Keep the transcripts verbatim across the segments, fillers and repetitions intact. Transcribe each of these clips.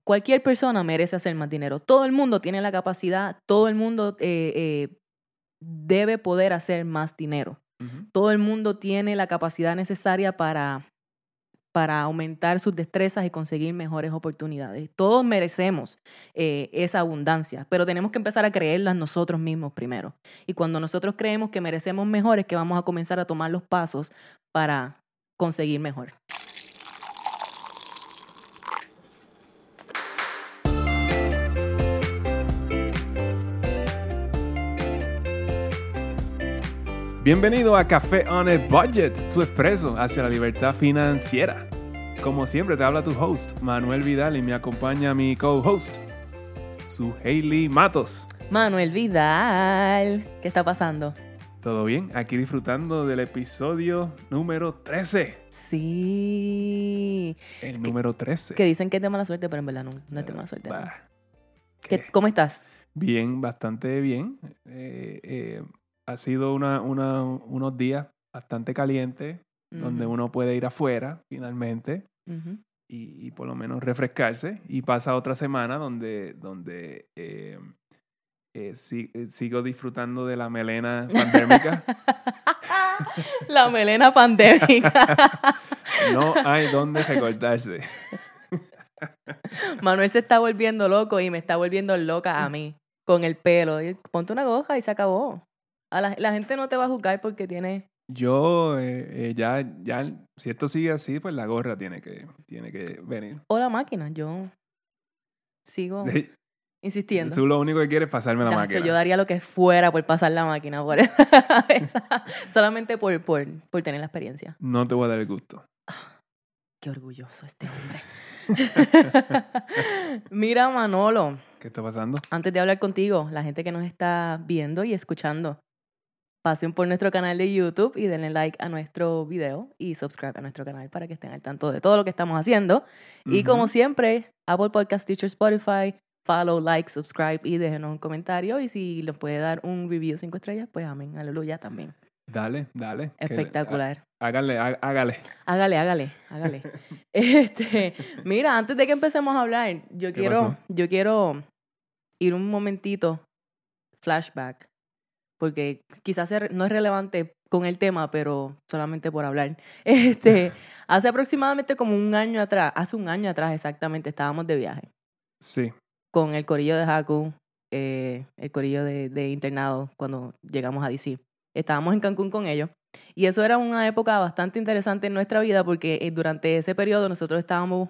cualquier persona merece hacer más dinero. Todo el mundo tiene la capacidad, todo el mundo eh, eh, debe poder hacer más dinero. Uh-huh. Todo el mundo tiene la capacidad necesaria para, para aumentar sus destrezas y conseguir mejores oportunidades. Todos merecemos eh, esa abundancia, pero tenemos que empezar a creerlas nosotros mismos primero. Y cuando nosotros creemos que merecemos mejor, es que vamos a comenzar a tomar los pasos para conseguir mejor. Bienvenido a Café on a Budget, tu expreso hacia la libertad financiera. Como siempre te habla tu host, Manuel Vidal, y me acompaña mi co-host, su Hailey Matos. Manuel Vidal, ¿qué está pasando? ¿Todo bien? Aquí disfrutando del episodio número trece. Sí. El número trece. Que dicen que es de mala suerte, pero en verdad no, no es de mala suerte. Bah, ¿no? ¿Qué? ¿Cómo estás? Bien, bastante bien. Eh, eh, ha sido una, una, unos días bastante calientes, uh-huh. donde uno puede ir afuera, finalmente, uh-huh. y, y por lo menos refrescarse. Y pasa otra semana donde, donde eh, eh, si, eh, sigo disfrutando de la melena pandémica. La melena pandémica. No hay dónde recortarse. Manuel se está volviendo loco y me está volviendo loca a mí con el pelo. Ponte una goja y se acabó. A la, la gente no te va a juzgar porque tiene... Yo, eh, eh, ya, ya, si esto sigue así, pues la gorra tiene que, tiene que venir. O la máquina, yo sigo de, insistiendo. Tú lo único que quieres es pasarme la ya, máquina. Yo daría lo que fuera por pasar la máquina, por solamente por, por, por tener la experiencia. No te voy a dar el gusto. Ah, qué orgulloso este hombre. Mira, Manolo. ¿Qué está pasando? Antes de hablar contigo, la gente que nos está viendo y escuchando, pasen por nuestro canal de YouTube y denle like a nuestro video y subscribe a nuestro canal para que estén al tanto de todo lo que estamos haciendo. Uh-huh. Y como siempre, Apple Podcast, Stitcher, Spotify, follow, like, subscribe y déjenos un comentario. Y si les puede dar un review cinco estrellas, pues amén, aleluya también. Dale, dale. Espectacular. Que, hágale, hágale. Hágale, hágale, hágale. este, mira, antes de que empecemos a hablar, yo quiero, yo quiero ir un momentito flashback. Porque quizás no es relevante con el tema, pero solamente por hablar. Este, hace aproximadamente como un año atrás, hace un año atrás exactamente, estábamos de viaje. Sí. Con el corillo de Haku, eh, el corillo de, de internado, cuando llegamos a D C. Estábamos en Cancún con ellos. Y eso era una época bastante interesante en nuestra vida, porque durante ese periodo nosotros estábamos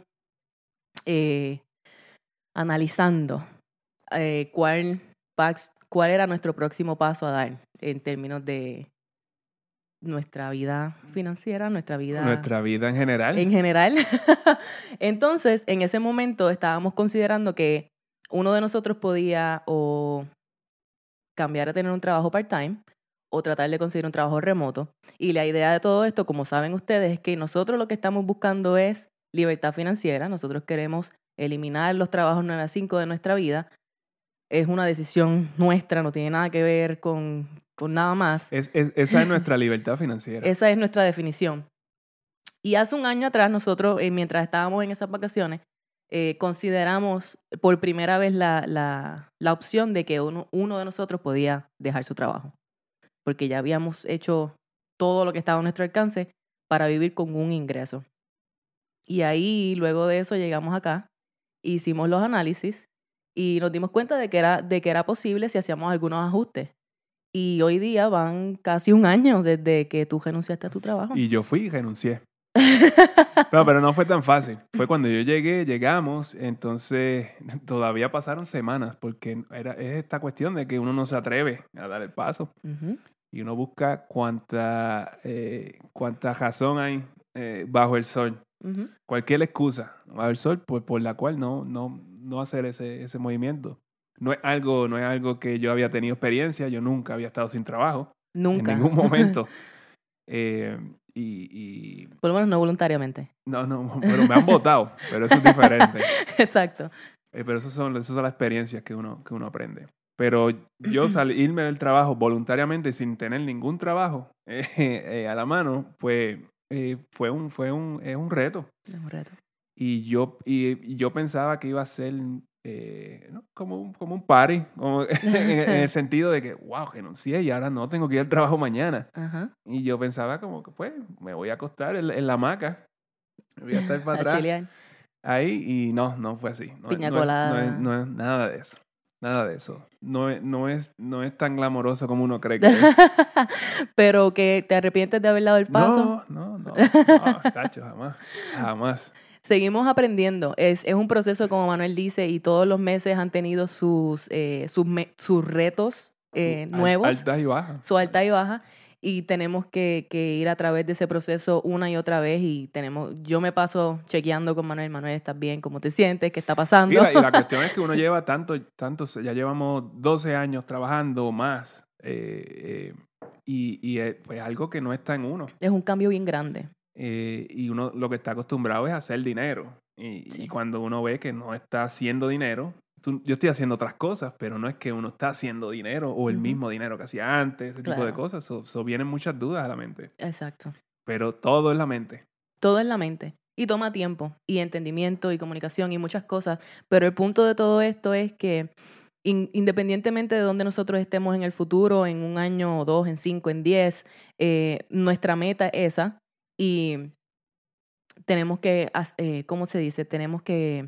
eh, analizando eh, cuál... cuál era nuestro próximo paso a dar en términos de nuestra vida financiera, nuestra vida... Nuestra vida en general. En general. Entonces, en ese momento estábamos considerando que uno de nosotros podía o cambiar a tener un trabajo part-time o tratar de conseguir un trabajo remoto. Y la idea de todo esto, como saben ustedes, es que nosotros lo que estamos buscando es libertad financiera. Nosotros queremos eliminar los trabajos nueve a cinco de nuestra vida. Es una decisión nuestra, no tiene nada que ver con, con nada más. Es, es, esa es nuestra libertad financiera. Esa es nuestra definición. Y hace un año atrás nosotros, eh, mientras estábamos en esas vacaciones, eh, consideramos por primera vez la, la, la opción de que uno, uno de nosotros podía dejar su trabajo. Porque ya habíamos hecho todo lo que estaba a nuestro alcance para vivir con un ingreso. Y ahí, luego de eso, llegamos acá, hicimos los análisis, y nos dimos cuenta de que era, de que era posible si hacíamos algunos ajustes. Y hoy día van casi un año desde que tú renunciaste a tu trabajo. Y yo fui y renuncié. No, pero no fue tan fácil. Fue cuando yo llegué, llegamos, entonces todavía pasaron semanas, porque era, es esta cuestión de que uno no se atreve a dar el paso. Uh-huh. Y uno busca cuánta, eh, cuánta razón hay eh, bajo el sol. Uh-huh. Cualquier excusa bajo el sol por, por la cual no... no no hacer ese, ese movimiento. No es, algo, no es algo que yo había tenido experiencia, yo nunca había estado sin trabajo. Nunca. En ningún momento. eh, y, y... Por lo menos no voluntariamente. No, no, pero me han votado, pero eso es diferente. Exacto. Eh, pero esas son, esas son las experiencias que uno, que uno aprende. Pero yo salirme del trabajo voluntariamente sin tener ningún trabajo eh, eh, a la mano, pues eh, fue un, fue un, es un reto. Es un reto. Y yo, y, y yo pensaba que iba a ser eh, ¿no? como, un, como un party, como en, en el sentido de que, wow, renuncié y ahora no tengo que ir al trabajo mañana. Ajá. Y yo pensaba como que, pues, me voy a acostar en, en la hamaca, me voy a estar para A atrás chilear. ahí, y no, no fue así. No, Piña no, es, no, es, colada. no es nada de eso. Nada de eso. No es, no es, no es tan glamoroso como uno cree que es. Pero que te arrepientes de haber dado el paso. No, no, no, no, chacho, jamás, jamás. Seguimos aprendiendo. Es, es un proceso, como Manuel dice, y todos los meses han tenido sus, eh, sus, me- sus retos eh, Su, nuevos, al, altas y bajas. su alta y baja, y tenemos que, que ir a través de ese proceso una y otra vez. Y tenemos, yo me paso chequeando con Manuel. Manuel, ¿estás bien? ¿Cómo te sientes? ¿Qué está pasando? Y la, y la cuestión es que uno lleva tanto, tanto, ya llevamos doce años trabajando o más, eh, eh, y, y es pues, algo que no está en uno. Es un cambio bien grande. Eh, y uno lo que está acostumbrado es a hacer dinero. Y, Sí. y cuando uno ve que no está haciendo dinero, tú- yo estoy haciendo otras cosas, pero no es que uno está haciendo dinero o el Ujú. mismo dinero que hacía antes, ese tipo de Claro. cosas. So, so vienen muchas dudas a la mente. Exacto. Pero todo es la mente. Todo en la mente. Y toma tiempo, y entendimiento, y comunicación, y muchas cosas. Pero el punto de todo esto es que in- independientemente de donde nosotros estemos en el futuro, en un año o dos, en cinco, en diez, eh, nuestra meta es esa. Y tenemos que, haz- eh, ¿cómo se dice? Tenemos que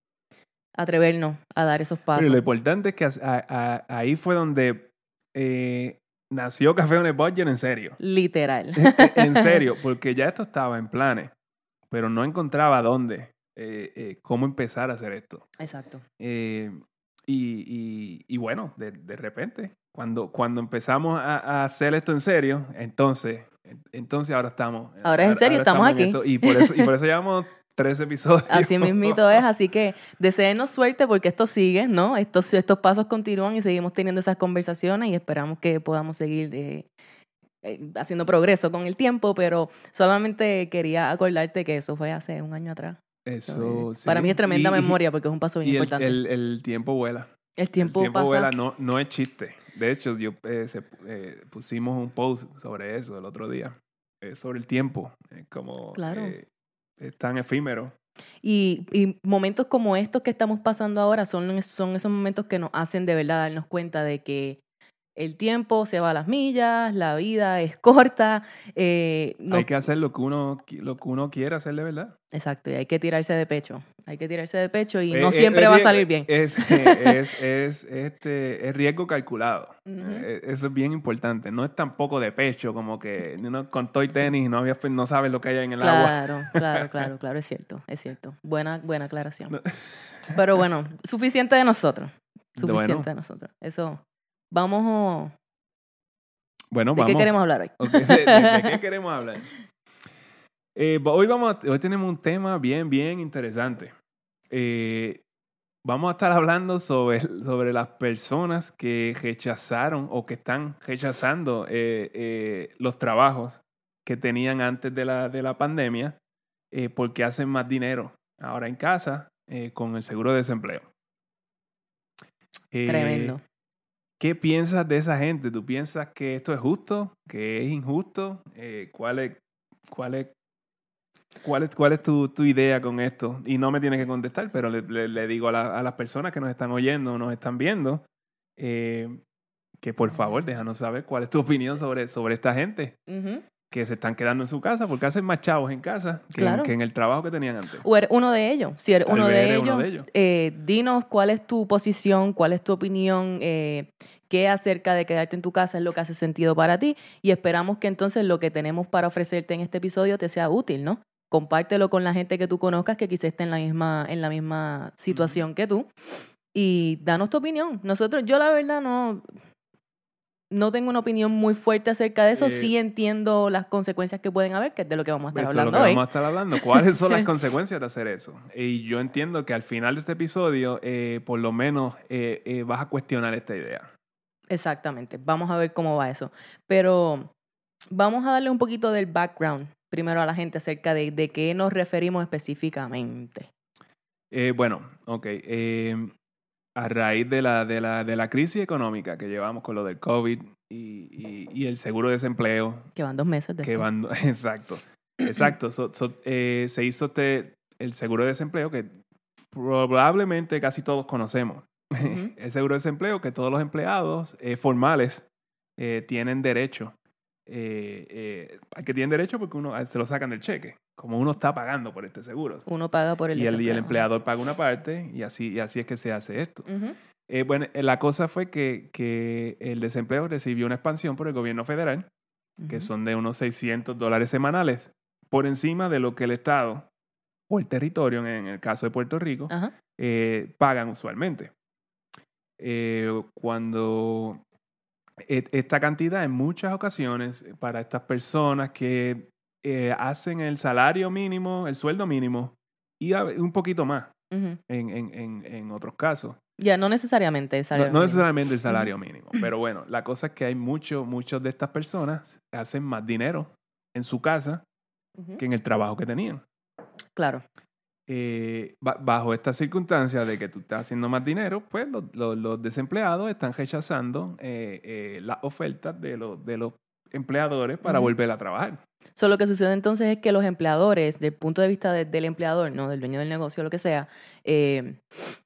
atrevernos a dar esos Pero pasos. lo importante es que a- a- ahí fue donde eh, nació Café on a Budget en serio. Literal. En serio, porque ya esto estaba en planes, pero no encontraba dónde, eh, eh, cómo empezar a hacer esto. Exacto. Eh, y, y- y bueno, de, de repente, cuando, cuando empezamos a, a hacer esto en serio, entonces, entonces ahora estamos. Ahora es en serio, estamos en aquí. esto, y por eso, y por eso llevamos tres episodios. Así mismito es, así que deseenos suerte porque esto sigue, ¿no? Estos, estos pasos continúan y seguimos teniendo esas conversaciones y esperamos que podamos seguir eh, eh, haciendo progreso con el tiempo, pero solamente quería acordarte que eso fue hace un año atrás. Eso, So, para sí. mí es tremenda Y- memoria porque es un paso bien Y el, importante. el, el tiempo vuela. el tiempo, el tiempo pasa. vuela, no, no es chiste. De hecho, yo eh, se- eh, pusimos un post sobre eso el otro día, eh, sobre el tiempo, eh, como Claro. eh, es tan efímero. Y, y momentos como estos que estamos pasando ahora son, son esos momentos que nos hacen de verdad darnos cuenta de que el tiempo se va a las millas, la vida es corta. Eh, no- Hay que hacer lo que uno qui- lo que uno quiere hacer de verdad. Exacto, y hay que tirarse de pecho. Hay que tirarse de pecho y Eh, no eh, siempre es va a riesgo- salir bien. Es, es, es, este, es riesgo calculado. Ujú. Eh, eso es bien importante. No es tampoco de pecho, como que uno con toy tenis y no, había, no sabes lo que hay en el agua. Claro, claro, claro, claro, es cierto, es cierto. Buena, buena aclaración. No. Pero bueno, suficiente de nosotros. Suficiente Bueno. de nosotros. Eso. Vamos. Bueno, ¿De vamos. qué queremos hablar hoy? Ok, ¿De, de- de qué queremos hablar? Eh, hoy, vamos a- hoy tenemos un tema bien, bien interesante. Eh, vamos a estar hablando sobre, sobre las personas que rechazaron o que están rechazando eh, eh, los trabajos que tenían antes de la, de la pandemia eh, porque hacen más dinero ahora en casa eh, con el seguro de desempleo. Eh, Tremendo. ¿Qué piensas de esa gente? ¿Tú piensas que esto es justo? ¿Que es injusto? Eh, ¿cuál es, cuál es, cuál es, cuál es tu, tu idea con esto? Y no me tienes que contestar, pero le, le- le digo a, la- a las personas que nos están oyendo o nos están viendo eh, que por favor déjanos saber cuál es tu opinión sobre, sobre esta gente Ujú. que se están quedando en su casa porque hacen más chavos en casa que, Claro. en, que en el trabajo que tenían antes. O eres uno de ellos. Si eres, Tal uno vez de, eres ellos, uno de ellos. eh, dinos cuál es tu posición, cuál es tu opinión, eh, qué acerca de quedarte en tu casa es lo que hace sentido para ti y esperamos que entonces lo que tenemos para ofrecerte en este episodio te sea útil, ¿no? Compártelo con la gente que tú conozcas que quizás esté en la misma, en la misma situación que tú y danos tu opinión. Nosotros, yo la verdad no, no tengo una opinión muy fuerte acerca de eso. Eh, Sí entiendo las consecuencias que pueden haber, que es de lo que vamos a estar Eso es lo hablando que hoy. vamos a estar hablando. ¿Cuáles son las consecuencias de hacer eso? Y yo entiendo que al final de este episodio, eh, por lo menos, eh, eh, vas a cuestionar esta idea. Exactamente. Vamos a ver cómo va eso. Pero vamos a darle un poquito del background primero a la gente acerca de, de qué nos referimos específicamente. Eh, bueno, ok. eh, a raíz de la, de, la, de la crisis económica que llevamos con lo del COVID y, y, y el seguro de desempleo, Que van dos meses de que esto. van... Exacto. Exacto. So- so, eh, se hizo este, el seguro de desempleo que probablemente casi todos conocemos. Uh-huh. El seguro de desempleo que todos los empleados eh, formales eh, tienen derecho. Eh, eh, al que tienen derecho porque uno se lo sacan del cheque. Como uno está pagando por este seguro. Uno paga por el y el, y el desempleo. empleador paga una parte y así, y así es que se hace esto. Uh-huh. Eh, bueno, la cosa fue que, que el desempleo recibió una expansión por el gobierno federal, uh-huh. que son de unos seiscientos dólares semanales, por encima de lo que el Estado o el territorio, en el caso de Puerto Rico, uh-huh. eh, pagan usualmente. Eh, cuando et, esta cantidad en muchas ocasiones para estas personas que eh, hacen el salario mínimo, el sueldo mínimo y a, un poquito más uh-huh. en, en, en, en otros casos. Ya, yeah, no necesariamente el salario no, no mínimo. necesariamente el salario uh-huh. mínimo, pero bueno, la cosa es que hay muchos muchos de estas personas hacen más dinero en su casa uh-huh. que en el trabajo que tenían. Claro. Eh, bajo estas circunstancias de que tú estás haciendo más dinero, pues los, los, los desempleados están rechazando eh, eh, las ofertas de los, de los empleadores para uh-huh. volver a trabajar. So, lo que sucede entonces es que los empleadores, desde el punto de vista de, del empleador, no del dueño del negocio, lo que sea, eh,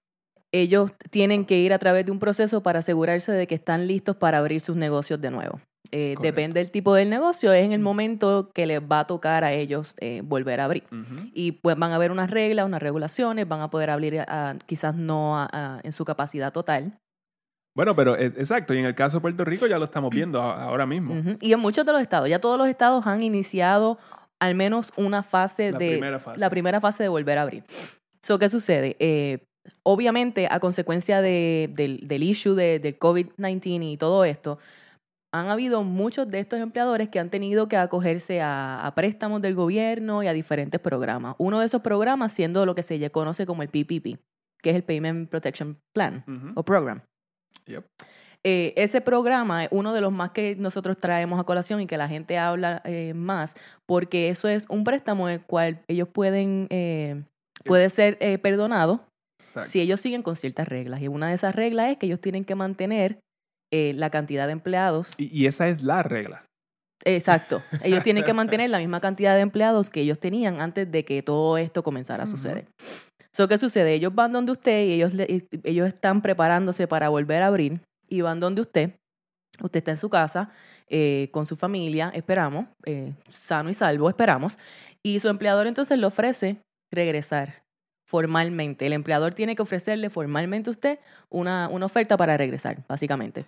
ellos tienen que ir a través de un proceso para asegurarse de que están listos para abrir sus negocios de nuevo. Eh, depende del tipo del negocio, es en el momento que les va a tocar a ellos eh, volver a abrir. Uh-huh. Y pues van a haber unas reglas, unas regulaciones, van a poder abrir a, quizás no a, a, en su capacidad total. Bueno, pero es, exacto, y en el caso de Puerto Rico ya lo estamos viendo a, ahora mismo. Uh-huh. Y en muchos de los estados, ya todos los estados han iniciado al menos una fase la de... Primera fase. La primera fase de volver a abrir. So, ¿qué sucede? Eh, obviamente, a consecuencia de, del, del issue de, del COVID diecinueve y todo esto, han habido muchos de estos empleadores que han tenido que acogerse a, a préstamos del gobierno y a diferentes programas. Uno de esos programas siendo lo que se conoce como el P P P, que es el Payment Protection Plan uh-huh. o Program. Yep. Eh, ese programa es uno de los más que nosotros traemos a colación y que la gente habla eh, más, porque eso es un préstamo en el cual ellos pueden, eh, puede ser eh, perdonado Exacto. si ellos siguen con ciertas reglas. Y una de esas reglas es que ellos tienen que mantener eh, la cantidad de empleados. Y, y esa es la regla. Exacto. Ellos tienen que mantener la misma cantidad de empleados que ellos tenían antes de que todo esto comenzara a suceder. Uh-huh. So, ¿qué sucede? Ellos van donde usted y ellos, le, ellos están preparándose para volver a abrir y van donde usted. Usted está en su casa eh, con su familia, esperamos, eh, sano y salvo, esperamos. Y su empleador entonces le ofrece regresar formalmente. El empleador tiene que ofrecerle formalmente a usted una, una oferta para regresar, básicamente.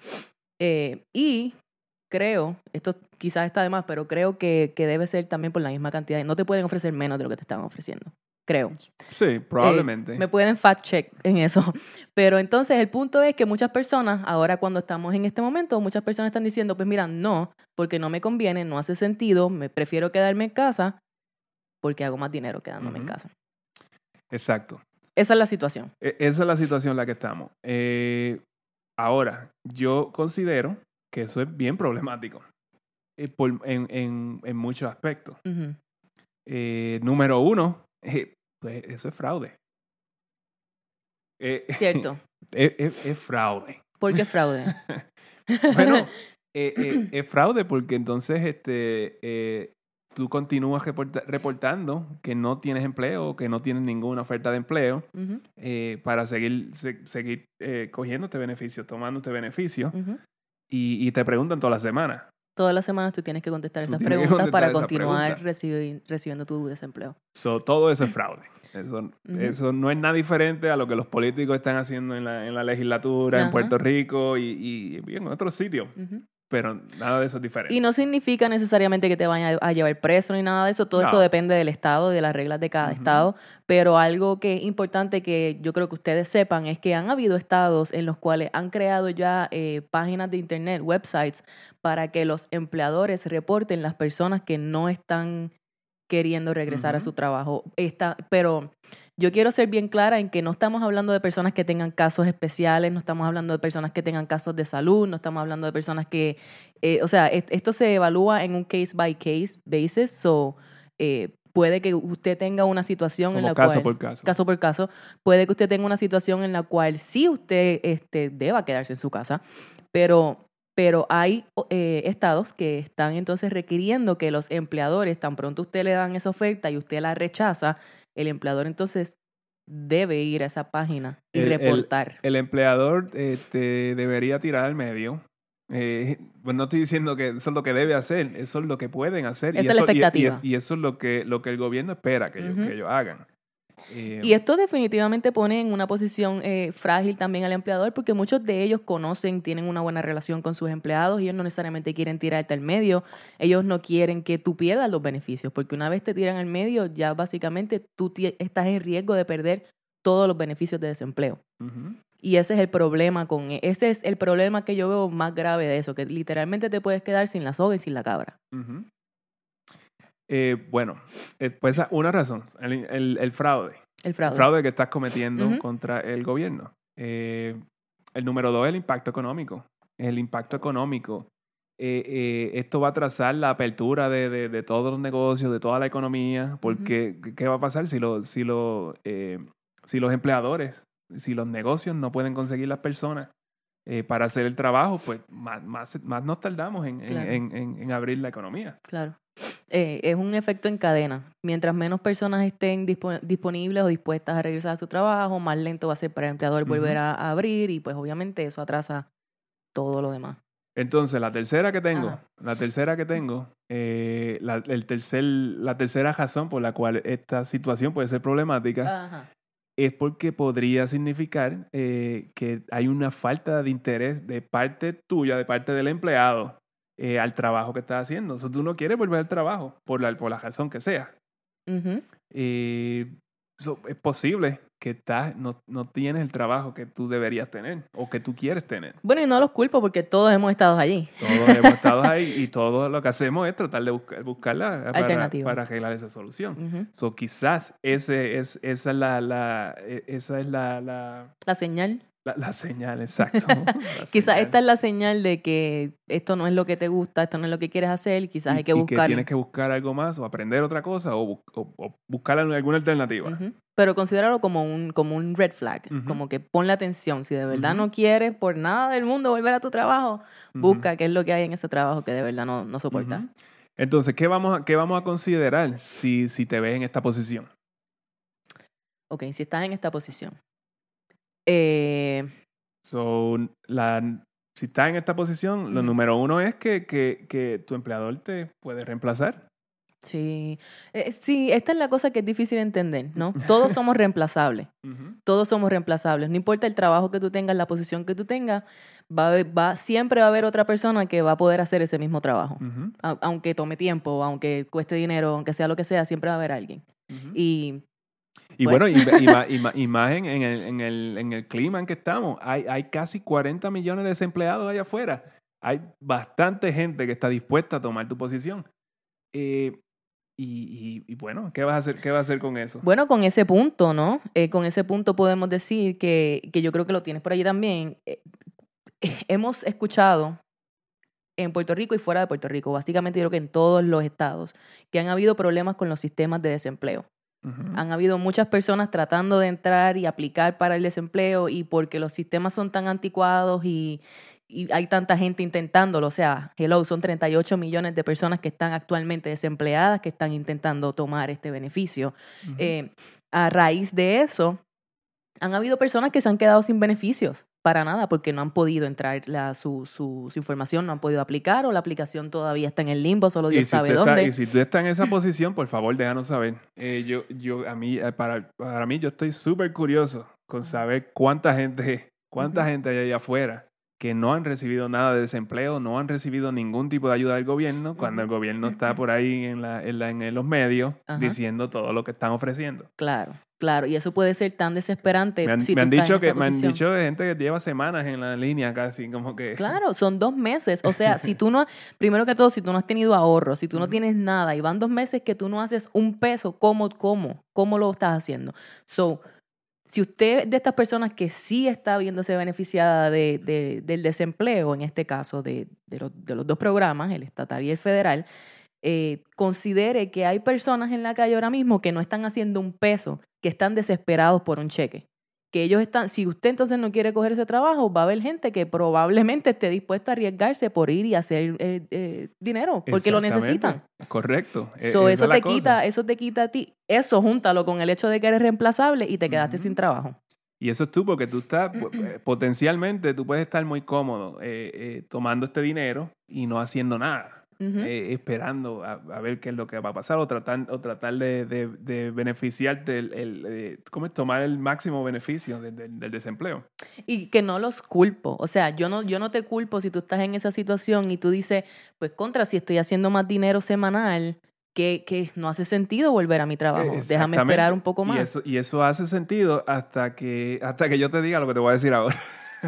Eh, y creo, esto quizás está de más, pero creo que, que debe ser también por la misma cantidad. No te pueden ofrecer menos de lo que te están ofreciendo. Creo. Sí, probablemente. Eh, me pueden fact check en eso. Pero entonces el punto es que muchas personas, ahora cuando estamos en este momento, muchas personas están diciendo, pues mira, no, porque no me conviene, no hace sentido, me prefiero quedarme en casa porque hago más dinero quedándome uh-huh. en casa. Exacto. Esa es la situación. E- esa es la situación en la que estamos. Eh, ahora, yo considero que eso es bien problemático eh, por, en, en, en muchos aspectos. Uh-huh. Eh, número uno, Eh, pues eso es fraude. Eh, Cierto. Es, es, es fraude. ¿Por qué fraude? Bueno, eh, eh, es fraude porque entonces este, eh, tú continúas reporta- reportando que no tienes empleo, que no tienes ninguna oferta de empleo uh-huh. eh, para seguir, se, seguir eh, cogiéndote beneficios, tomándote beneficios uh-huh. y, y te preguntan todas las semanas. Todas las semanas tú tienes que contestar tú esas preguntas contestar para continuar pregunta. recibi- recibiendo tu desempleo. So, todo eso es fraude. Eso, uh-huh. eso no es nada diferente a lo que los políticos están haciendo en la, en la legislatura, uh-huh. en Puerto Rico y, y, y en otros sitios. Uh-huh. Pero nada de eso es diferente. Y no significa necesariamente que te vayan a llevar preso ni nada de eso. Todo no. esto depende del estado y de las reglas de cada uh-huh. estado. Pero algo que es importante que yo creo que ustedes sepan es que han habido estados en los cuales han creado ya eh, páginas de internet, websites, para que los empleadores reporten las personas que no están queriendo regresar uh-huh. a su trabajo. Está, pero yo quiero ser bien clara en que no estamos hablando de personas que tengan casos especiales, no estamos hablando de personas que tengan casos de salud, no estamos hablando de personas que... Eh, o sea, et, esto se evalúa en un case by case basis, so eh, puede que usted tenga una situación Como en la caso cual... por caso. Caso por caso. Puede que usted tenga una situación en la cual sí usted este, deba quedarse en su casa, pero... Pero hay eh, estados que están entonces requiriendo que los empleadores, tan pronto usted le dan esa oferta y usted la rechaza, el empleador entonces debe ir a esa página y El- el- reportar. El empleador eh, te debería tirar al medio. Eh, pues no estoy diciendo que eso es lo que debe hacer, eso es lo que pueden hacer. Esa y es la eso, y- y, expectativa. es- y eso es lo que, lo que el gobierno espera que, ellos, Ujú. que ellos hagan. Eh, Y esto definitivamente pone en una posición eh, frágil también al empleador, porque muchos de ellos conocen, tienen una buena relación con sus empleados, y ellos no necesariamente quieren tirarte al medio, ellos no quieren que tú pierdas los beneficios, porque una vez te tiran al medio, ya básicamente tú ti- estás en riesgo de perder todos los beneficios de desempleo. ujú. Y ese es el problema con ese es el problema que yo veo más grave de eso, que literalmente te puedes quedar sin la soga y sin la cabra. Ujú. Eh, bueno, eh, pues esa- una razón, el, el- el fraude. El fraude. El fraude que estás cometiendo Ujú. contra el gobierno. Eh, el número dos, el impacto económico. El impacto económico. Eh, eh, esto va a atrasar la apertura de, de- de todos los negocios, de toda la economía, porque ¿qué- ¿qué va a pasar si, lo, si, lo, eh, si los empleadores, si los negocios no pueden conseguir las personas eh, para hacer el trabajo? Pues más, más, más nos tardamos en, en- Claro. en- en- en abrir la economía. Claro. Eh, es un efecto en cadena. Mientras menos personas estén dispo- disponibles o dispuestas a regresar a su trabajo, más lento va a ser para el empleador volver Ujú. a, a abrir, y pues obviamente eso atrasa todo lo demás. Entonces, la tercera que tengo, Ajá. la tercera que tengo, eh, la, el tercer, la tercera razón por la cual esta situación puede ser problemática Ajá. es porque podría significar eh, que hay una falta de interés de parte tuya, de parte del empleado, eh, al trabajo que estás haciendo. O sea, tú no quieres volver al trabajo por la, por la razón que sea. Ujú. Eh, so, es posible que estás, no, no tienes el trabajo que tú deberías tener o que tú quieres tener. Bueno, y no los culpo porque todos hemos estado allí. Todos hemos estado ahí y todo lo que hacemos es tratar de buscar, buscarla para, Alternativa. para arreglar esa solución. Ujú. So, quizás ese es, esa es la, la, e- esa es la, la, La señal. la, la señal, exacto. La Quizás señal. esta es la señal de que esto no es lo que te gusta, esto no es lo que quieres hacer, quizás Y- hay que y buscar. tienes que buscar algo más o aprender otra cosa o, bu- o- o buscar alguna alternativa. Ujú. Pero considéralo como un, como un red flag, Ujú. como que ponle atención. Si de verdad Ujú. no quieres por nada del mundo volver a tu trabajo, Ujú. busca qué es lo que hay en ese trabajo que de verdad no, no soportas. Ujú. Entonces, ¿qué vamos a, qué vamos a considerar si, si te ves en esta posición? Ok, si estás en esta posición. Eh, So, la, si estás en esta posición, lo Ujú. número uno es que, que, que tu empleador te puede reemplazar. sí. Eh, sí, esta es la cosa que es difícil de entender, ¿no? Todos somos reemplazables. Ujú. Todos somos reemplazables. No importa el trabajo que tú tengas, la posición que tú tengas, va a haber- va, siempre va a haber otra persona que va a poder hacer ese mismo trabajo. Ujú. A- aunque tome tiempo, aunque cueste dinero, aunque sea lo que sea, siempre va a haber alguien. Ujú. Y Y Pues- bueno, y, y, ma- y ma- y más en, en el, en, el, en el clima en que estamos. Hay, hay casi cuarenta millones de desempleados allá afuera. Hay bastante gente que está dispuesta a tomar tu posición. Eh, y, y- y bueno, ¿qué vas a hacer, qué vas a hacer con eso? bueno, con ese punto, ¿no? Eh, con ese punto podemos decir que, que yo creo que lo tienes por allí también. Eh, eh, hemos escuchado en Puerto Rico y fuera de Puerto Rico, básicamente yo creo que en todos los estados, que han habido problemas con los sistemas de desempleo. Ujú. Han habido muchas personas tratando de entrar y aplicar para el desempleo, y porque los sistemas son tan anticuados y, y hay tanta gente intentándolo. O sea, hello, son treinta y ocho millones de personas que están actualmente desempleadas, que están intentando tomar este beneficio. Ujú. Eh, a raíz de eso, han habido personas que se han quedado sin beneficios para nada porque no han podido entrar la, su, su, su información, no han podido aplicar, o la aplicación todavía está en el limbo, solo Dios Y si, sabe usted está, dónde. y si tú estás en esa posición, por favor, déjanos saber. Eh, yo, yo, a mí, eh, para, para mí, yo estoy súper curioso con saber cuánta gente, cuánta Ujú. gente hay allá afuera que no han recibido nada de desempleo, no han recibido ningún tipo de ayuda del gobierno, cuando el Ujú. gobierno está por ahí en, la, en, la- en los medios Ajá. diciendo todo lo que están ofreciendo. Claro, claro. Y eso puede ser tan desesperante Me han, si me tú han estás dicho en que esa me han posición. dicho de gente que lleva semanas en la línea casi, como que... Claro, son dos meses. O sea, si tú no, primero que todo, si tú no has tenido ahorro, si tú no Ujú. tienes nada y van dos meses que tú no haces un peso, ¿cómo, cómo? ¿Cómo lo estás haciendo? So, si usted de estas personas que sí está viéndose beneficiada de, de- del desempleo, en este caso de, de, los, de los dos programas, el estatal y el federal, eh, considere que hay personas en la calle ahora mismo que no están haciendo un peso, que están desesperados por un cheque. que ellos están, si usted entonces no quiere coger ese trabajo, va a haber gente que probablemente esté dispuesta a arriesgarse por ir y hacer eh, eh, dinero, porque lo necesitan. Correcto. So, e- eso, esa es te la quita, cosa. eso te quita a ti. Eso júntalo con el hecho de que eres reemplazable y te quedaste Ujú. sin trabajo. Y eso es tú, porque tú estás, pu- eh, potencialmente, tú puedes estar muy cómodo eh, eh, tomando este dinero y no haciendo nada. Ujú. eh, esperando a, a ver qué es lo que va a pasar o tratar, o tratar de, de, de beneficiarte, el, el, eh, ¿cómo es? Tomar el máximo beneficio de- de- del desempleo. Y que no los culpo. O sea, yo no, yo no te culpo si tú estás en esa situación y tú dices, pues contra, si estoy haciendo más dinero semanal, que, que no hace sentido volver a mi trabajo. Eh, Déjame exactamente. esperar un poco Y más. eso, y eso hace sentido hasta que, hasta que yo te diga lo que te voy a decir ahora.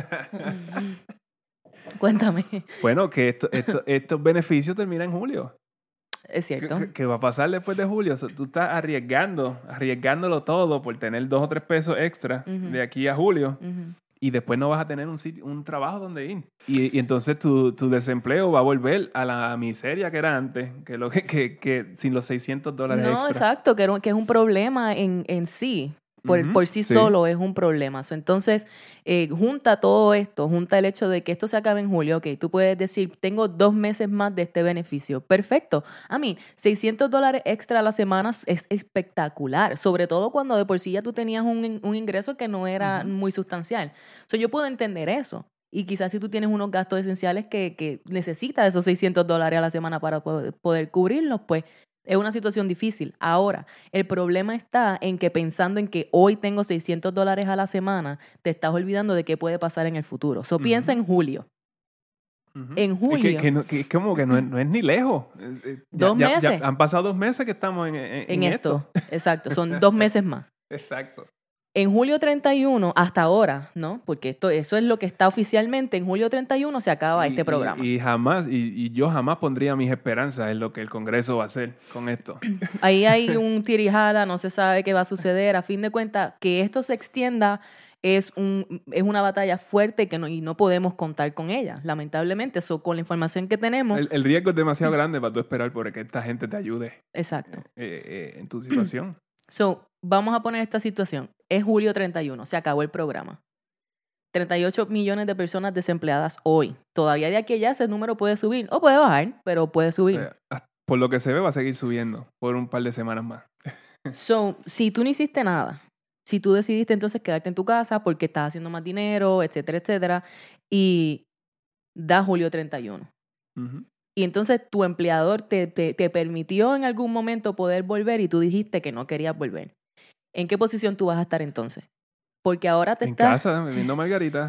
Cuéntame. Bueno, que esto, esto- estos beneficios terminan en julio. Es ¿Qué, cierto. qué- qué va a pasar después de julio? O sea, tú estás arriesgando, arriesgándolo todo por tener dos o tres pesos extra Ujú. de aquí a julio Ujú. y después no vas a tener un sitio, un trabajo donde ir. Y, y entonces tu, tu desempleo va a volver a la miseria que era antes, que, lo que, que, que sin los seiscientos dólares No, extra. exacto, que, era un- que es un problema en, en sí. Por, Ujú, por sí, sí. solo es un problema. So, entonces, eh, junta todo esto, junta el hecho de que esto se acabe en julio. Ok, tú puedes decir, tengo dos meses más de este beneficio. Perfecto. A mí, seiscientos dólares extra a la semana es espectacular. Sobre todo cuando de por sí ya tú tenías un, in- un ingreso que no era Ujú. muy sustancial. So, yo puedo entender eso. Y quizás si tú tienes unos gastos esenciales que, que necesitas esos seiscientos dólares a la semana para poder, poder cubrirlos, pues es una situación difícil. Ahora, el problema está en que pensando en que hoy tengo seiscientos dólares a la semana, te estás olvidando de qué puede pasar en el futuro. So, piensa Ujú. en julio. Ujú. En Es que, julio, que, no- que es como que no es, no es ni lejos. Es- es- ya- dos ya- ya meses han pasado dos meses que estamos en, en- en en esto. Exacto, son dos meses más. Exacto. En julio treinta y uno, hasta ahora, ¿no? Porque esto, eso es lo que está oficialmente. En julio treinta y uno se acaba Y, este y- programa. y jamás, y, y yo jamás pondría mis esperanzas en lo que el Congreso va a hacer con esto. Ahí hay un tirijala, no se sabe qué va a suceder. A fin de cuentas, que esto se extienda es, un, es una batalla fuerte que no, y no podemos contar con ella, lamentablemente. So, con la información que tenemos. El, el riesgo es demasiado grande para tú esperar por que esta gente te ayude Exacto. eh, eh, en tu situación. So, vamos a poner esta situación. Es julio treinta y uno, se acabó el programa. treinta y ocho millones de personas desempleadas hoy. Todavía de aquí a allá ese número puede subir o puede bajar, pero puede subir. Eh, hasta- por lo que se ve, va a seguir subiendo por un par de semanas más. So, si tú no hiciste nada, si tú decidiste entonces quedarte en tu casa porque estás haciendo más dinero, etcétera, etcétera, y da julio treinta y uno. Ujú. Y entonces tu empleador te, te, te permitió en algún momento poder volver y tú dijiste que no querías volver. ¿En qué posición tú vas a estar entonces? Porque ahora te En estás... casa, bebiendo margarita.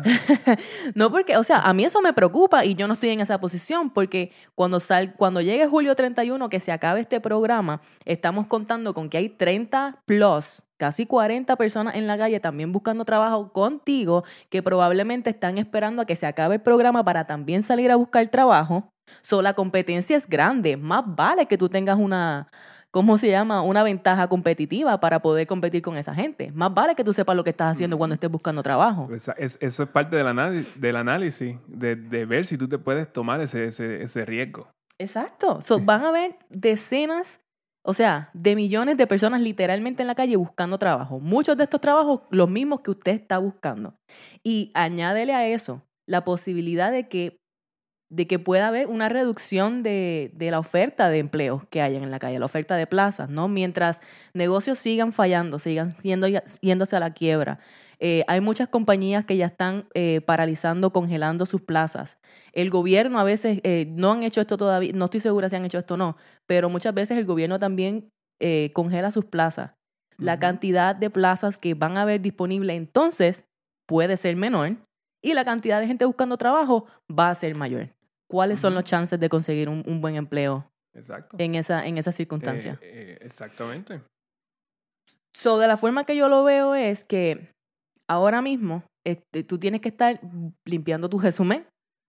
No, porque, o sea, a mí eso me preocupa y yo no estoy en esa posición porque cuando, sal, cuando llegue julio treinta y uno, que se acabe este programa, estamos contando con que hay treinta plus, casi cuarenta personas en la calle también buscando trabajo contigo que probablemente están esperando a que se acabe el programa para también salir a buscar trabajo. So, la competencia es grande. Más vale que tú tengas una... ¿Cómo se llama? Una ventaja competitiva para poder competir con esa gente. Más vale que tú sepas lo que estás haciendo cuando estés buscando trabajo. Esa- es- eso es parte del análisis, del análisis de, de ver si tú te puedes tomar ese, ese, ese riesgo. Exacto. So, van a haber decenas, o sea, de millones de personas literalmente en la calle buscando trabajo. Muchos de estos trabajos, los mismos que usted está buscando. Y añádele a eso la posibilidad de que de que pueda haber una reducción de, de la oferta de empleos que hayan en la calle, la oferta de plazas, ¿no? Mientras negocios sigan fallando, sigan yendo, yéndose a la quiebra. Eh, hay muchas compañías que ya están eh, paralizando, congelando sus plazas. El gobierno a veces, eh, no han hecho esto todavía, no estoy segura si han hecho esto o no, pero muchas veces el gobierno también eh, congela sus plazas. La Ujú. cantidad de plazas que van a haber disponible entonces puede ser menor y la cantidad de gente buscando trabajo va a ser mayor. ¿Cuáles son Ujú. los chances de conseguir un, un buen empleo Exacto. en esa, en esa circunstancia? Eh, eh, exactamente. So, de la forma que yo lo veo es que ahora mismo este, tú tienes que estar limpiando tu resumen,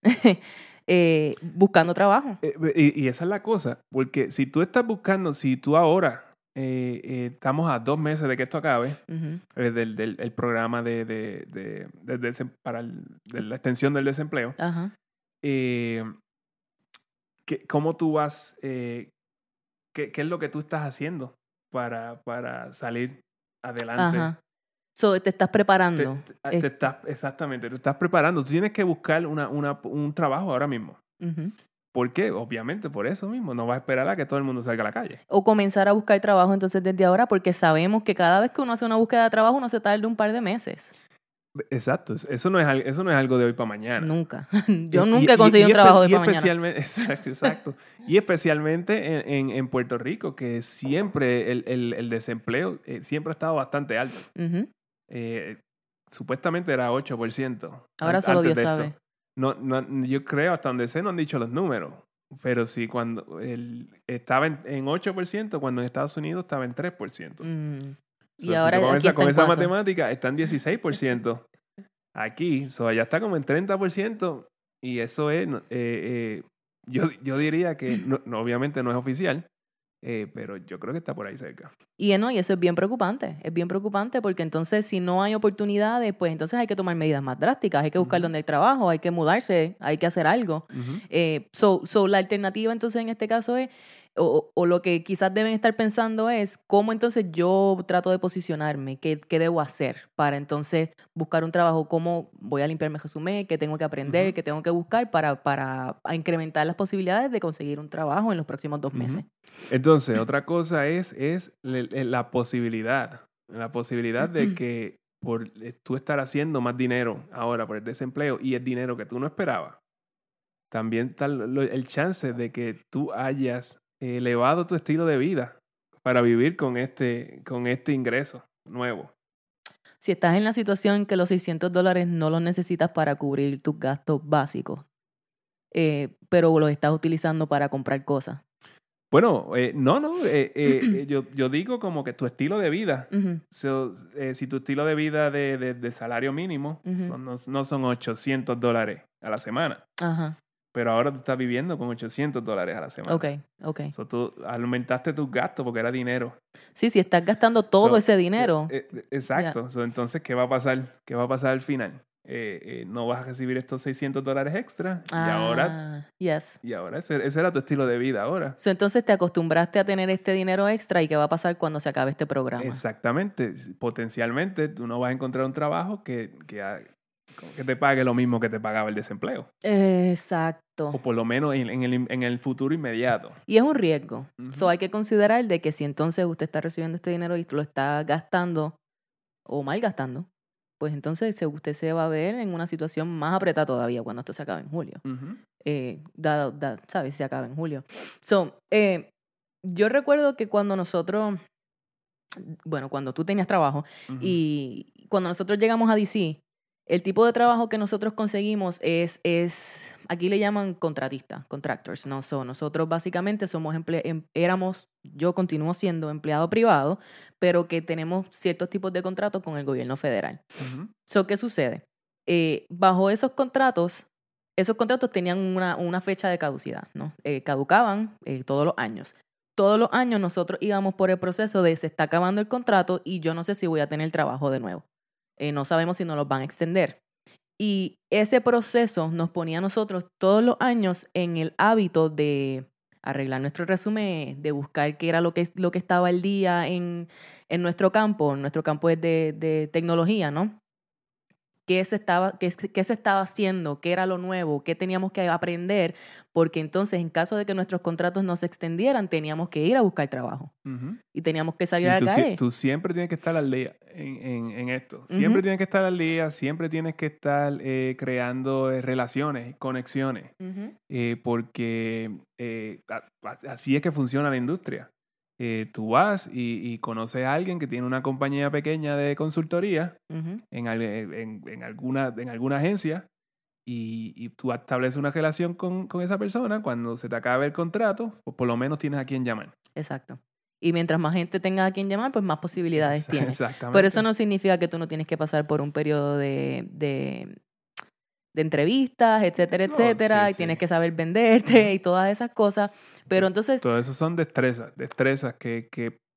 eh, buscando trabajo. Eh, y, y esa es la cosa, porque si tú estás buscando, si tú ahora eh, eh, estamos a dos meses de que esto acabe, Ujú. eh, del, del el programa de, de, de, de desem- para el- de la extensión del desempleo, Ajá. eh, ¿qué- ¿cómo tú vas, eh, qué, qué es lo que tú estás haciendo para, para salir adelante? Ajá. So, te estás preparando. Te, te, te estás, exactamente, te estás preparando. Tú tienes que buscar una, una, un trabajo ahora mismo. Uh-huh. ¿Por qué? Obviamente por eso mismo. No vas a esperar a que todo el mundo salga a la calle. O comenzar a buscar trabajo entonces desde ahora, porque sabemos que cada vez que uno hace una búsqueda de trabajo, uno se tarda un par de meses. Exacto. Eso no es, eso no es algo de hoy para mañana. Nunca. Yo y, nunca y, he conseguido y, un trabajo de y hoy para especialmente, mañana. Exacto, exacto. Y especialmente en, en, en Puerto Rico, que siempre el, el, el desempleo eh, siempre ha estado bastante alto. Uh-huh. Eh, supuestamente era ocho por ciento. Ahora solo Dios sabe. No, no, yo creo, hasta donde sé, no han dicho los números. Pero sí, cuando el, estaba en, en ocho por ciento, cuando en Estados Unidos estaba en tres por ciento. Mm. So, y ahora si aquí esa, está con en esa cuánto? matemática está en dieciséis por ciento. Aquí, so, allá está como en treinta por ciento. Y eso es, eh, eh, yo, yo diría que, no, no, obviamente no es oficial, eh, pero yo creo que está por ahí cerca. Y, no, y eso es bien preocupante, es bien preocupante porque entonces si no hay oportunidades, pues entonces hay que tomar medidas más drásticas, hay que buscar uh-huh. donde hay trabajo, hay que mudarse, hay que hacer algo. Uh-huh. Eh, so, so la alternativa entonces en este caso es, o, o lo que quizás deben estar pensando es cómo entonces yo trato de posicionarme, qué, qué debo hacer para entonces buscar un trabajo, cómo voy a limpiar mi resumen, qué tengo que aprender, uh-huh. qué tengo que buscar para, para incrementar las posibilidades de conseguir un trabajo en los próximos dos uh-huh. meses. Entonces, otra cosa es, es la posibilidad, la posibilidad de que por tú estar haciendo más dinero ahora por el desempleo y el dinero que tú no esperabas, también está el chance de que tú hayas elevado tu estilo de vida para vivir con este, con este ingreso nuevo. Si estás en la situación que los seiscientos dólares no los necesitas para cubrir tus gastos básicos, eh, pero los estás utilizando para comprar cosas. Bueno, eh, no, no, eh, eh, yo, yo digo como que tu estilo de vida, Uh-huh. so, eh, si tu estilo de vida de, de, de salario mínimo Uh-huh. son, no, no son ochocientos dólares a la semana, uh-huh. pero ahora tú estás viviendo con ochocientos dólares a la semana. Ok, ok. So, tú aumentaste tus gastos porque era dinero. Sí, si estás gastando todo so, ese dinero. Eh, eh, exacto, yeah. so, entonces, ¿qué va a pasar? ¿Qué va a pasar al final? Eh, eh, no vas a recibir estos seiscientos dólares extra ah, y ahora yes. y ahora ese, ese era tu estilo de vida ahora. So, entonces te acostumbraste a tener este dinero extra y ¿qué va a pasar cuando se acabe este programa? Exactamente, potencialmente tú no vas a encontrar un trabajo que, que, que te pague lo mismo que te pagaba el desempleo. Exacto. O por lo menos en, en, el, en el futuro inmediato. Y es un riesgo. Uh-huh. So, hay que considerar de que si entonces usted está recibiendo este dinero y lo está gastando o mal gastando, pues entonces usted se va a ver en una situación más apretada todavía cuando esto se acabe en julio. Uh-huh. Eh, dado, da, ¿sabes? Se acaba en julio. So, eh, yo recuerdo que cuando nosotros, bueno, cuando tú tenías trabajo uh-huh. y cuando nosotros llegamos a D C, el tipo de trabajo que nosotros conseguimos es, es aquí le llaman contratistas, contractors, ¿no? So, nosotros básicamente somos emple- em- éramos, yo continúo siendo empleado privado, pero que tenemos ciertos tipos de contratos con el gobierno federal. Uh-huh. So, ¿qué sucede? Eh, bajo esos contratos, esos contratos tenían una, una fecha de caducidad, ¿no? Eh, caducaban eh, todos los años. Todos los años nosotros íbamos por el proceso de se está acabando el contrato y yo no sé si voy a tener trabajo de nuevo. Eh, no sabemos si nos los van a extender. Y ese proceso nos ponía a nosotros todos los años en el hábito de arreglar nuestro resumen, de buscar qué era lo que, lo que estaba al día en, en nuestro campo. Nuestro campo es de, de tecnología, ¿no? Qué se estaba, qué, qué se estaba haciendo, qué era lo nuevo, qué teníamos que aprender, porque entonces en caso de que nuestros contratos no se extendieran, teníamos que ir a buscar trabajo. Uh-huh. Y teníamos que salir y a la tú, calle. Tú siempre tienes que estar al día en, en, en esto. Siempre uh-huh. tienes que estar al día, siempre tienes que estar eh, creando eh, relaciones, conexiones, uh-huh. eh, porque eh, así es que funciona la industria. Eh, tú vas y, y conoces a alguien que tiene una compañía pequeña de consultoría uh-huh. en, en, en, alguna, en alguna agencia y, y tú estableces una relación con, con esa persona. Cuando se te acabe el contrato, pues por lo menos tienes a quien llamar. Exacto. Y mientras más gente tenga a quien llamar, pues más posibilidades Exact- tienes. Exactamente. Pero eso no significa que tú no tienes que pasar por un periodo de... de de entrevistas, etcétera, etcétera, no, sí, y sí. tienes que saber venderte y todas esas cosas, pero entonces... Todo eso son destrezas, destrezas que, que,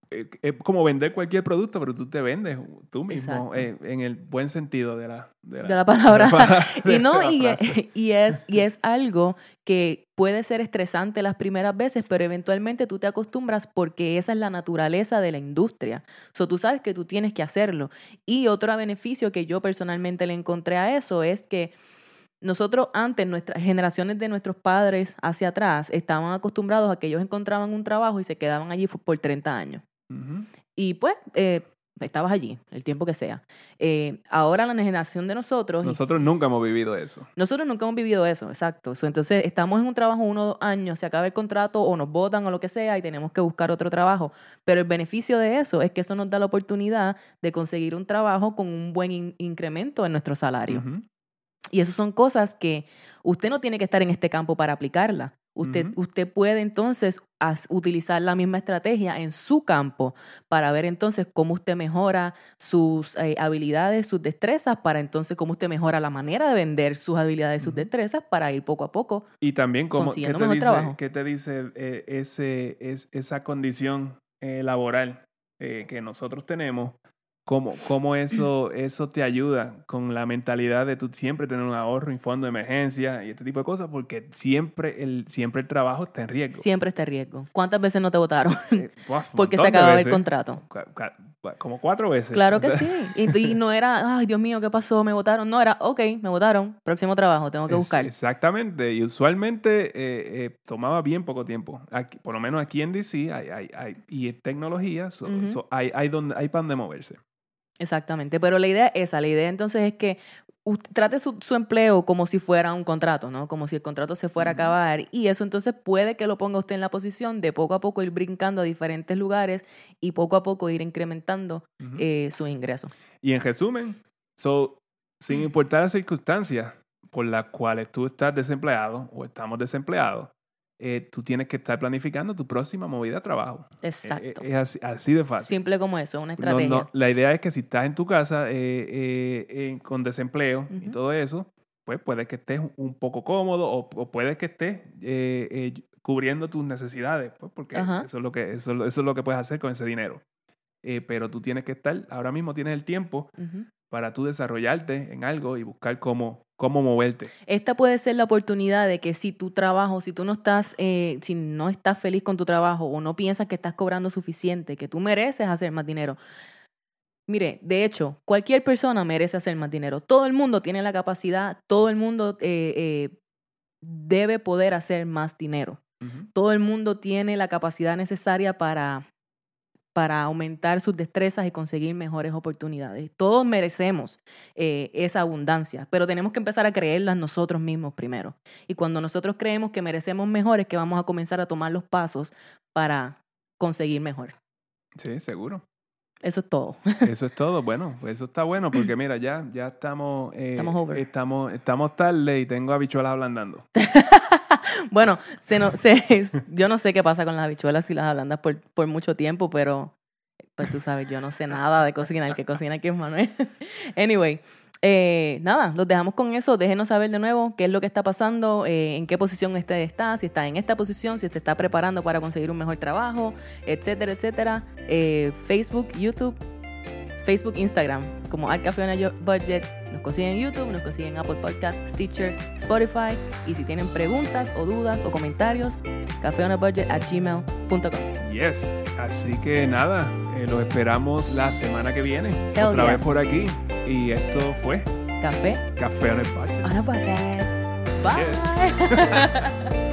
es como vender cualquier producto, pero tú te vendes tú mismo eh, en el buen sentido de la, de la, de la palabra. De la, de, y no, de y, es, y, es, y es algo que puede ser estresante las primeras veces, pero eventualmente tú te acostumbras porque esa es la naturaleza de la industria. So, tú sabes que tú tienes que hacerlo. Y otro beneficio que yo personalmente le encontré a eso es que nosotros antes, nuestras generaciones de nuestros padres hacia atrás, estaban acostumbrados a que ellos encontraban un trabajo y se quedaban allí por treinta años. Uh-huh. Y pues, eh, estabas allí, el tiempo que sea. Eh, ahora la generación de nosotros... Nosotros nunca hemos vivido eso. Nosotros nunca hemos vivido eso, exacto. So, entonces, estamos en un trabajo uno o dos años, se acaba el contrato o nos botan o lo que sea y tenemos que buscar otro trabajo. Pero el beneficio de eso es que eso nos da la oportunidad de conseguir un trabajo con un buen in- incremento en nuestro salario. Uh-huh. Y esas son cosas que usted no tiene que estar en este campo para aplicarla. Usted, uh-huh. usted puede entonces as, utilizar la misma estrategia en su campo para ver entonces cómo usted mejora sus eh, habilidades, sus destrezas, para entonces cómo usted mejora la manera de vender sus habilidades, sus uh-huh. destrezas para ir poco a poco y también cómo, consiguiendo ¿qué te mejor dice, trabajo. ¿Qué te dice eh, ese, es, esa condición eh, laboral eh, que nosotros tenemos? ¿Cómo, cómo eso, eso te ayuda con la mentalidad de tú siempre tener un ahorro, un fondo de emergencia y este tipo de cosas? Porque siempre el, siempre el trabajo está en riesgo. Siempre está en riesgo. ¿Cuántas veces no te votaron? Eh, wow, porque se acababa el contrato. Como cuatro veces. Claro que sí. Y, y no era, ay, Dios mío, ¿qué pasó? Me votaron. No, era, ok, me votaron. Próximo trabajo, tengo que buscar. Es, exactamente. Y usualmente eh, eh, tomaba bien poco tiempo. Aquí, por lo menos aquí en D C hay, hay, hay, y tecnología, so, uh-huh. so, hay, hay, donde, hay para donde moverse. Exactamente, pero la idea es esa, la idea entonces es que usted trate su, su empleo como si fuera un contrato, ¿no? Como si el contrato se fuera uh-huh. a acabar, y eso entonces puede que lo ponga usted en la posición de poco a poco ir brincando a diferentes lugares y poco a poco ir incrementando uh-huh. eh, sus ingresos. Y en resumen, so, sin importar las circunstancias por las cuales tú estás desempleado o estamos desempleados, Eh, tú tienes que estar planificando tu próxima movida de trabajo. Exacto. Eh, es así, así de fácil. Simple como eso, una estrategia. No, no, la idea es que si estás en tu casa eh, eh, eh, con desempleo uh-huh. y todo eso, pues puede que estés un poco cómodo o, o puede que estés eh, eh, cubriendo tus necesidades, pues porque uh-huh. eso, es lo que, eso, eso es lo que puedes hacer con ese dinero. Eh, pero tú tienes que estar, ahora mismo tienes el tiempo uh-huh. para tú desarrollarte en algo y buscar cómo, cómo moverte. Esta puede ser la oportunidad de que si tu trabajo, si tú no estás, eh, si no estás feliz con tu trabajo o no piensas que estás cobrando suficiente, que tú mereces hacer más dinero. Mire, de hecho, cualquier persona merece hacer más dinero. Todo el mundo tiene la capacidad, todo el mundo eh, eh, debe poder hacer más dinero. Uh-huh. Todo el mundo tiene la capacidad necesaria para... para aumentar sus destrezas y conseguir mejores oportunidades. Todos merecemos eh, esa abundancia, pero tenemos que empezar a creerlas nosotros mismos primero. Y cuando nosotros creemos que merecemos mejor, es que vamos a comenzar a tomar los pasos para conseguir mejor. Sí, seguro. Eso es todo. Eso es todo. Bueno, pues eso está bueno porque mira, ya, ya estamos... Eh, estamos over. Estamos, estamos tarde y tengo habichuelas ablandando. Bueno, se no, se, yo no sé qué pasa con las habichuelas y las ablandas por, por mucho tiempo, pero pues tú sabes, yo no sé nada de cocina. El que cocina aquí es Manuel. Anyway, eh, nada, los dejamos con eso. Déjenos saber de nuevo qué es lo que está pasando, eh, en qué posición usted está, si está en esta posición, si se está preparando para conseguir un mejor trabajo, etcétera, etcétera. Eh, Facebook, YouTube, Facebook, Instagram, como Al Café on a Budget. Nos consiguen en YouTube, nos consiguen en Apple Podcasts, Stitcher, Spotify. Y si tienen preguntas o dudas o comentarios, cafeonabudget at gmail punto com. Yes, así que nada, eh, los esperamos la semana que viene. Hell otra yes. vez por aquí. Y esto fue Café. Café on a Budget. On a Budget. Bye. Yes.